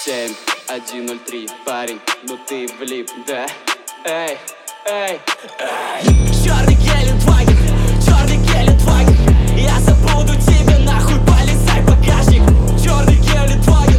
7103, парень, ну ты влип, да? Эй, эй, эй. Черный Гелендваген, черный Гелендваген, я забуду тебя нахуй, полезай в багажник. Черный Гелендваген,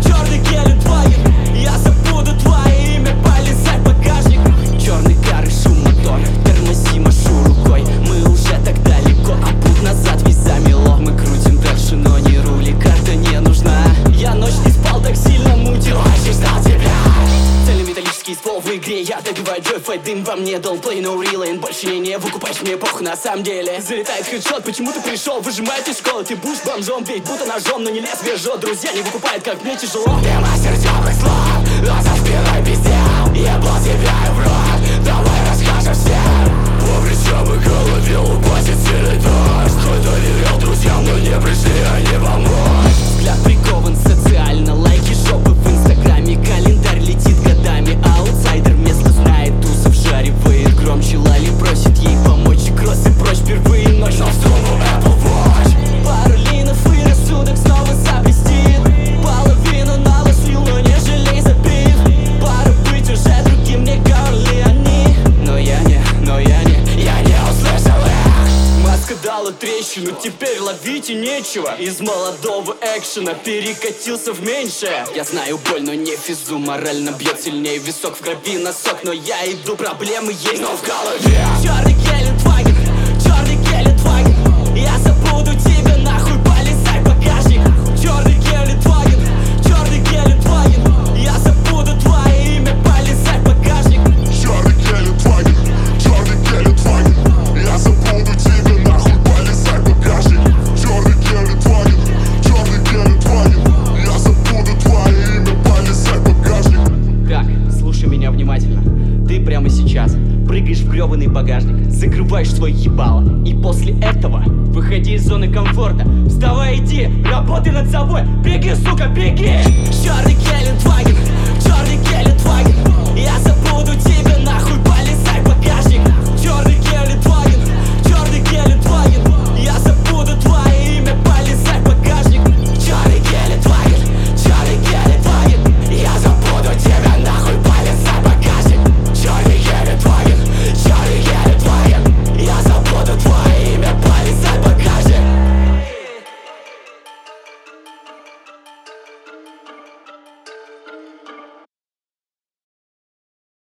я забуду твое имя, полезай в багажник. Черный кар и шум мотор, тормози, машу рукой. Мы уже так далеко, а путь назад весь замело. Мы крутим дальше, но не рули, карта не нужна. Я ночь не спал, так сильно мутил, очень ждал тебя. Цельнометаллический ствол в игре, я добиваю джойфай, дым во мне, don't play no real and больше не выкупаешь мне похуй на самом деле. Залетает хедшот, почему ты пришел, выжимает из школы. Ты будешь бомжом, ведь будто ножом, но не лезвие жжет. Друзья не выкупают, как мне тяжело. Ты мастер темных слов, но за спиной пиздел. Ебал тебя и в рот, давай расскажем всем. По плечам и голове упадет сильный дождь. Кто-то верил друзьям, но не пришли они помочь. Взгляд прикован социально, лайки, жопы в инстаграме. Календарь летит годами, аутсайдер место знает. Туса вжаривает громче, Лали просит ей помочь. И кроссы прочь, впервые ночь, но в сумму Apple Watch. Пару линов и рассудок снова запрестит. Половину налошил, но не жалей забив. Пора быть уже другим, мне говорили они. Но я не услышал их. Маска дала трещину, теперь ловить и нечего. Из молодого экшена перекатился в меньшее. Я знаю боль, но не физу, морально бьет сильнее висок. В крови носок, но я иду, проблемы есть, но в голове. Черный Гелендваген, я забуду тебя нахуй, полезай в багажник. Черный Гелендваген, я забуду твое имя, полезай в багажник. Черный Гелендваген, я забуду тебя нахуй, полезай в багажник. Черный Гелендваген, я забуду твое имя, полезай в багажник. Так, слушай меня внимательно. Ты прямо сейчас прыгаешь в грёбаный багажник, закрываешь свой ебало, и после этого выходи из зоны комфорта. Вставай, иди, работай над собой, беги, сука, беги. Черный Гелендваген, я